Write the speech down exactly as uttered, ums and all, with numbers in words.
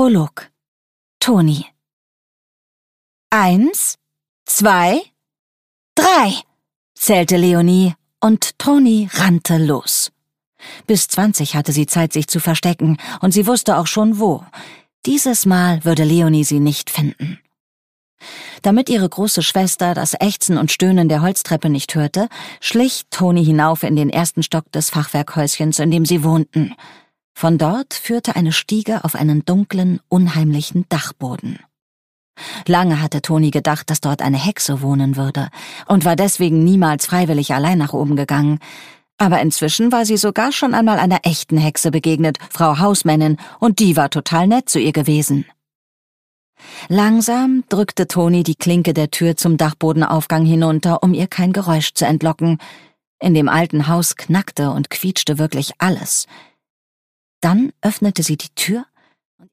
Prolog. Toni. Eins, zwei, drei, zählte Leonie, und Toni rannte los. Bis zwanzig hatte sie Zeit, sich zu verstecken, und sie wusste auch schon wo. Dieses Mal würde Leonie sie nicht finden. Damit ihre große Schwester das Ächzen und Stöhnen der Holztreppe nicht hörte, schlich Toni hinauf in den ersten Stock des Fachwerkhäuschens, in dem sie wohnten. Von dort führte eine Stiege auf einen dunklen, unheimlichen Dachboden. Lange hatte Toni gedacht, dass dort eine Hexe wohnen würde, und war deswegen niemals freiwillig allein nach oben gegangen. Aber inzwischen war sie sogar schon einmal einer echten Hexe begegnet, Frau Hausmännin, und die war total nett zu ihr gewesen. Langsam drückte Toni die Klinke der Tür zum Dachbodenaufgang hinunter, um ihr kein Geräusch zu entlocken. In dem alten Haus knackte und quietschte wirklich alles. Dann öffnete sie die Tür